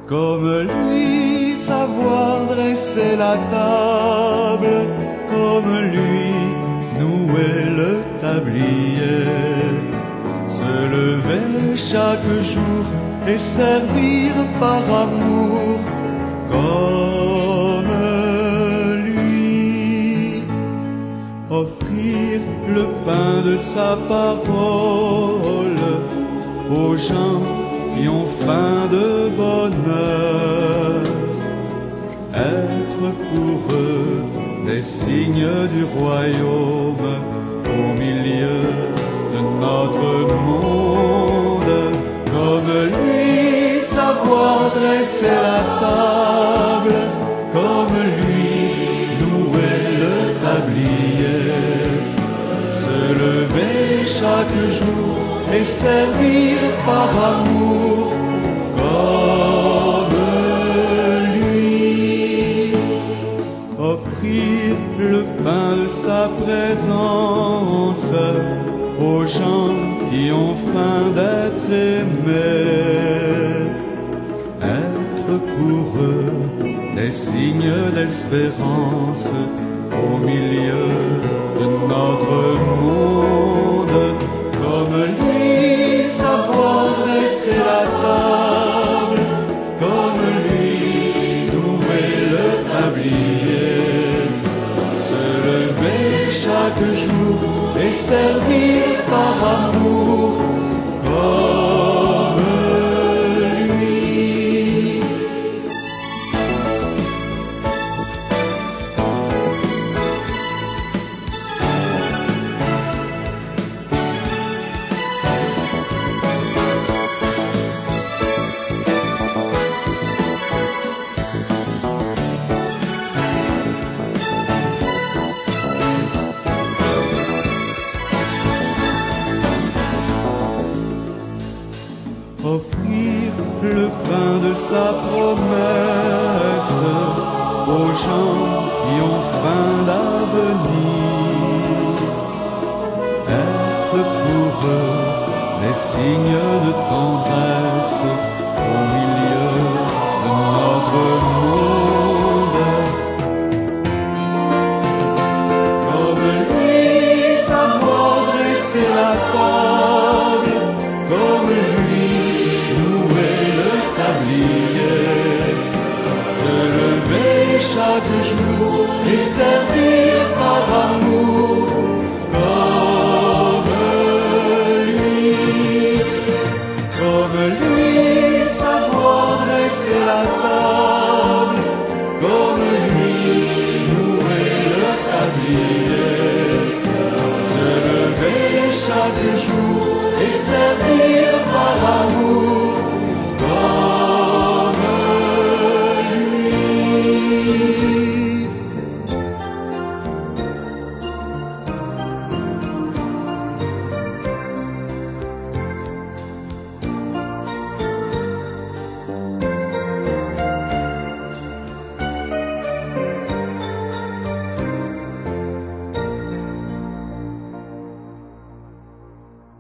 Comme lui, savoir dresser la table, comme lui, nouer le tablier, se lever chaque jour et servir par amour, comme lui, offrir le pain de sa parole aux gens qui ont faim de bonheur, être pour eux des signes du royaume au milieu de notre monde. Comme lui, savoir dresser la table, comme lui, nouer le tablier, se lever chaque jour et servir par amour, comme lui, offrir le pain de sa présence aux gens qui ont faim d'être aimés, être pour eux des signes d'espérance au milieu de notre monde. Comme lui, savoir dresser la table, comme lui, nouer le tablier, se lever chaque jour et servir par amour, comme lui. Offrir le pain de sa promesse aux gens qui ont faim d'avenir, être pour eux les signes de tendresse au milieu de notre monde. Comme lui, savoir dresser la table, comme lui, se lever chaque jour et servir